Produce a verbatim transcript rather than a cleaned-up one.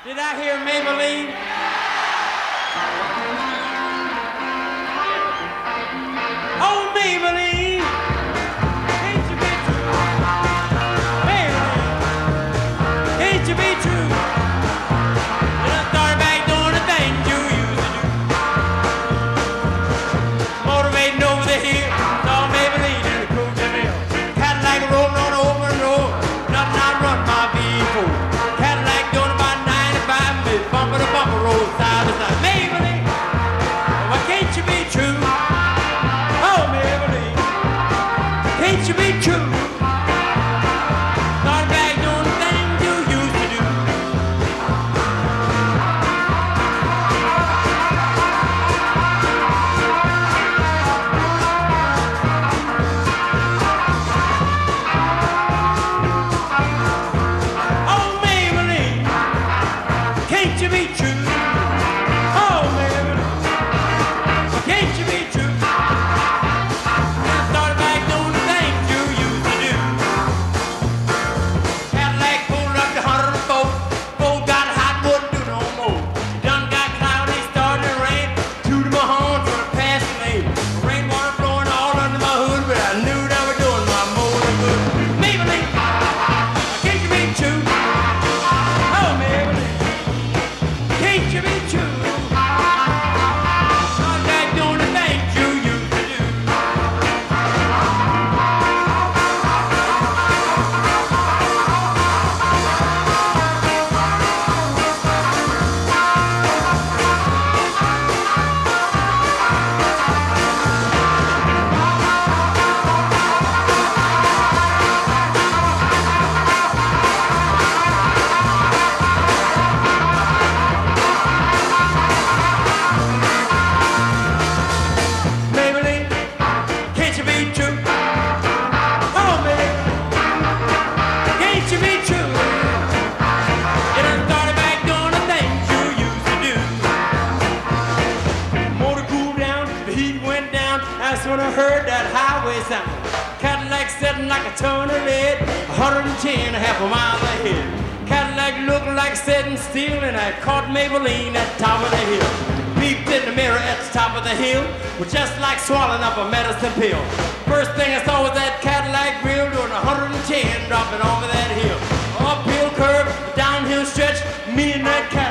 Did I hear Maybelline? Oh, Maybelline, can't you be true? Maybelline, can't you be true? You done started back doing the things you used to do. Motivating over the hill, saw Maybelline in the cool mill. Cadillac rolling on over and over, nothing I run my V four. Cadillac doing about ninety-five, with bumper to bumper, roll side to side. Maybelline, why can't you be true? Oh, Maybelline, can't you be true? Start back doing the things you used to do. Oh, Maybelline, can't you be true? Oh, Maybelline, can't you be true? Started back doing the things you used to do. Cadillac pulled up to one hundred four. Four got hot, wouldn't do no more. Done got cloudy, started to rain. Tooted my horn for the passing lane. Rainwater flowing all under my hood, but I knew that I was doing my motor good. Maybelline, can't you be true? Oh, Maybelline, can't you be true? Started back doing the things you used to do. Maybelline, can't you be true? Oh, Maybelline, can't you be true? You done started back doing the things you used to do. Motor cooled down, the heat went down. That's when I heard that highway sound. Cadillac sitting like a ton of lead, one hundred ten, half a mile ahead. Cadillac looking like sitting still, and I caught Maybelline at the top of the hill. Peeped in the mirror at the top of the hill, was just like swallowing up a medicine pill. First thing I saw was that Cadillac grill doing one hundred ten, dropping over that hill. Uphill curve, downhill stretch, me and that Cadillac